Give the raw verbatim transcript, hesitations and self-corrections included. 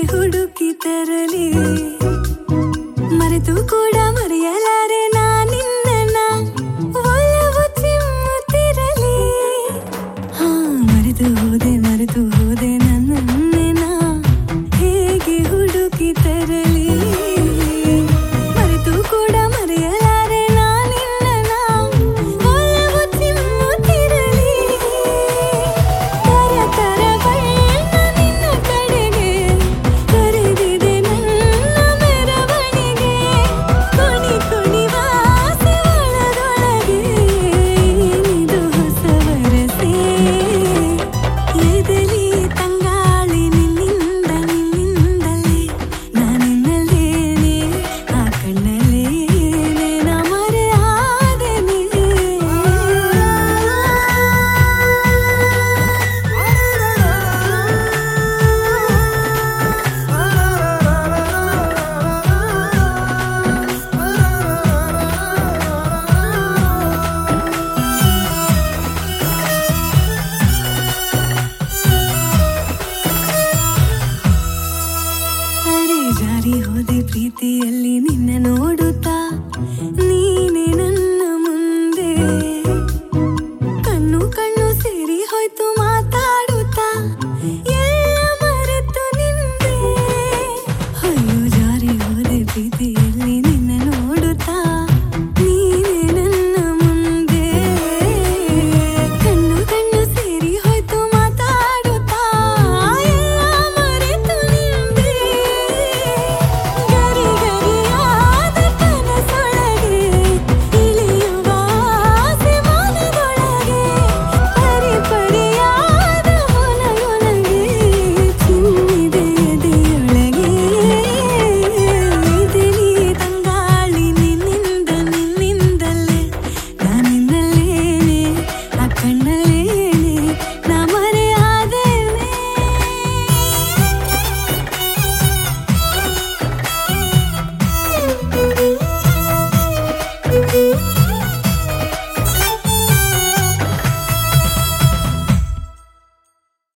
ಹುಡುಕಿ ತರಲಿ ಮರೆತು ಕೂಡ ಮರೆಯಲಾರೆ ನಾನಿನ್ನ ಒಲವು ಚಿಮ್ಮುತ್ತಿರಲಿ ಹಾ ಮರೆತು ಹೋದೆ ಮರೆತು ಹೋದೆ ನನ್ನನ್ನೇ ನಾ ಹೇಗೆ ಹುಡುಕಿ ತರಲಿ ಮರೆತು ಕೂಡ ಮರೆಯಲಾರೆ ನಾನಿನ್ನ ಒಲವು ಚಿಮ್ಮುತ್ತಿರಲಿ ತರ ತರ ಬಣ್ಣ ನಿನ್ನ ಕಡೆಗೆ ಕರೆದಿದೆ ನನ್ನ ಮೆರವಣಿಗೆ ಕುಣಿ ಕುಣಿ ವಾಸೆ ಒಳಗೊಳಗೆ ಏನಿದು ಹೊಸ ವರಸೆ ಎದೆಲಿ ತಂಗಾಳಿ ನಿನ್ನಿಂದ ನಿನ್ನಿಂದಲೇ ನಾನಿನ್ನಲೇನೆ ಆ ಕಣ್ಣಲ್ಲೇನೆ ನಾ ಮರೆಯಾದೆನೆ ಅರೆ ಜಾರಿ ಹೋದೆ ಪ್ರೀತಿಯಲ್ಲಿ ನಿನ್ನ ನೋಡುತ್ತಾ ನೀನೆ ನನ್ನ ಮುಂದೆ ಕಣ್ಣು ಕಣ್ಣು ಸೇರಿ ಹೋಯ್ತು ಮಾತಾಡುತ್ತಾ ಎಲ್ಲ ಮರೆತು ನಿಂದೆ ಅಯ್ಯೋ ಜಾರಿ ಹೋದೆ ಪ್ರೀತಿಯಲ್ಲಿ ನಿನ್ನ ನೋಡುತ್ತಾ ನೀನೆ ನನ್ನ ಮುಂದೆ ಕಣ್ಣು ಕಣ್ಣು ಸೇರಿ ಹೋಯ್ತು ಮಾತಾಡುತ್ತಾ ಎಲ್ಲ ಮರೆತು ನಿಂದೆ ಗರಿ ಗರಿಯಾದ ಕನಸೊಳಗೆ ಇಳಿಯುವ ಆಸೆ ಮನದೊಳಗೆ ಪರಿ ಪರಿಯಾದ ಹೊನಗೊಳಗೆ ಚಿಮ್ಮಿದೆ ಎದೆಯೊಳಗೆ ಎದೆಲಿ ತಂಗಾಳಿ ನಿನ್ನಿಂದ ನಿನ್ನಿಂದಲೇ ನಾನಿನ್ನಲೇನೆ ಆ ಕಣ್ಣಲ್ಲೇನೆ ನಾ ಮರೆಯಾದೆನೆ Thank you.